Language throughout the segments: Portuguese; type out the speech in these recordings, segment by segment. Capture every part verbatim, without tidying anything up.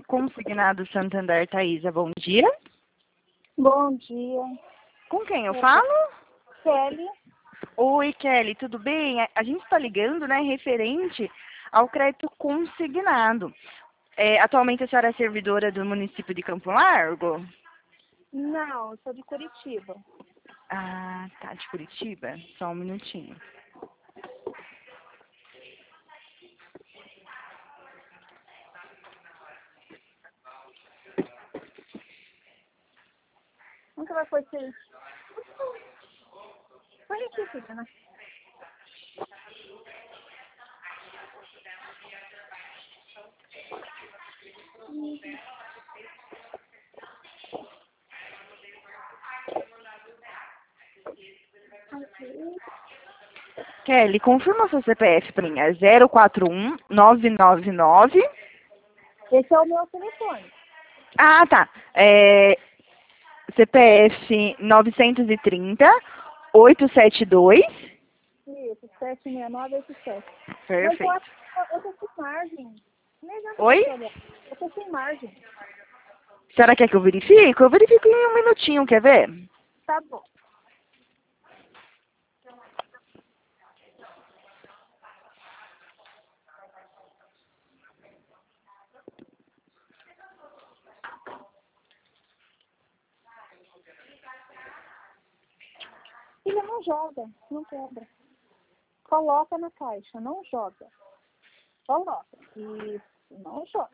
Consignado Santander, Thaisa, bom dia. Bom dia. Com quem eu falo? Kelly. Oi, Kelly, tudo bem? A gente está ligando, né, referente ao crédito consignado. É, atualmente a senhora é servidora do município de Campo Largo? Não, eu sou de Curitiba. Ah, tá, de Curitiba? Só um minutinho. Nunca vai pôr isso. Põe aqui, filha, né? Kelly, confirma o seu C P F para mim. É zero quatro um nove nove nove. Esse é o meu telefone. Ah, tá. É, C P F novecentos e trinta, oitocentos e setenta e dois. Isso, sete seis nove oito sete. Mas eu Perfeito. acho que eu tô sem margem. Nem adianta Oi? você olhar. Eu tô sem margem. A senhora quer que eu verifique? Eu verifico em um minutinho, quer ver? Tá bom. Filha, não joga, não quebra. Coloca na caixa, não joga. Coloca. Isso, não joga.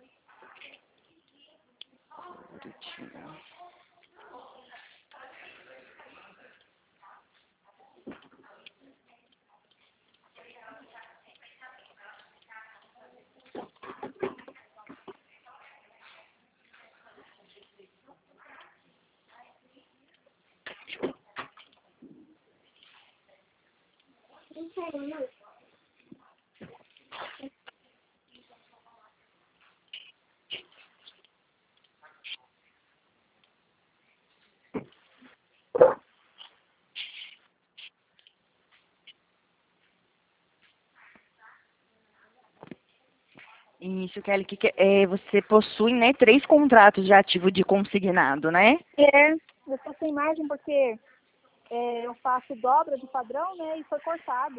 Isso, Kelly, que, que é, você possui, né, três contratos de ativo de consignado, né? É, eu tô sem margem porque é, eu faço dobra do padrão, né? E foi cortado.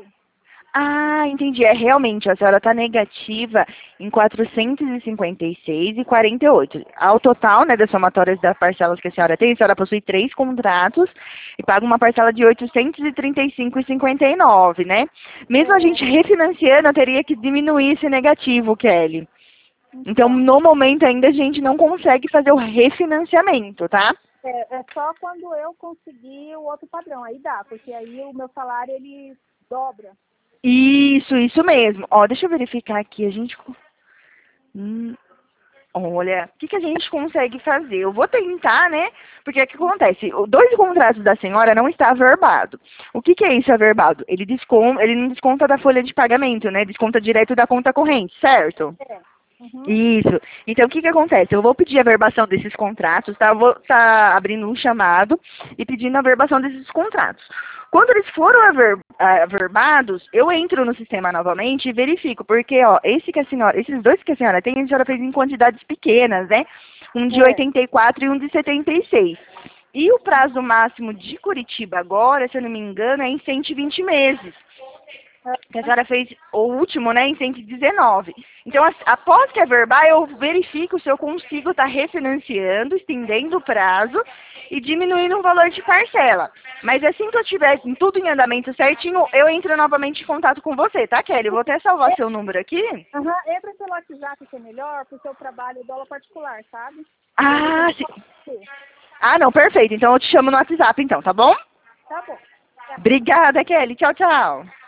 Ah, entendi. É realmente, a senhora está negativa em quatrocentos e cinquenta e seis e quarenta e oito. Ao total, né, das somatórias das parcelas que a senhora tem, a senhora possui três contratos e paga uma parcela de oitocentos e trinta e cinco e cinquenta e nove, né? Mesmo a É, gente refinanciando, eu teria que diminuir esse negativo, Kelly. Então, então, no momento ainda a gente não consegue fazer o refinanciamento, tá? é, é só quando eu conseguir o outro padrão. Aí dá, porque aí o meu salário, ele dobra. Isso, isso mesmo. Ó, deixa eu verificar aqui, a gente... Hum, olha, o que, que a gente consegue fazer? Eu vou tentar, né? Porque o que acontece? O- Dois contratos da senhora não está averbado. O que, que é isso averbado? Ele, desconta, ele não desconta da folha de pagamento, né? Desconta direto da conta corrente, certo? É. Uhum. Isso. Então, o que que acontece? Eu vou pedir a verbação desses contratos, tá? Eu vou estar abrindo um chamado e pedindo a verbação desses contratos. Quando eles foram aver, averbados, eu entro no sistema novamente e verifico, porque, ó, esse que a senhora, esses dois que a senhora tem, a senhora fez em quantidades pequenas, né? Um de É. oitenta e quatro e um de setenta e seis. E o prazo máximo de Curitiba agora, se eu não me engano, é em cento e vinte meses. Que a senhora fez o último, né, em cento e dezenove. Então, as- após que averbar, eu verifico se eu consigo estar refinanciando, estendendo o prazo e diminuindo o valor de parcela. Mas assim que eu tiver em tudo em andamento certinho, eu entro novamente em contato com você, tá, Kelly? Eu vou até salvar seu número aqui. Aham, entra pelo WhatsApp que é melhor, porque eu trabalho dólar particular, sabe? E aí eu Ah, tenho que sim. fazer. Ah, não, perfeito. Então eu te chamo no WhatsApp, então, tá bom? Tá bom. Obrigada, Kelly. Tchau, tchau.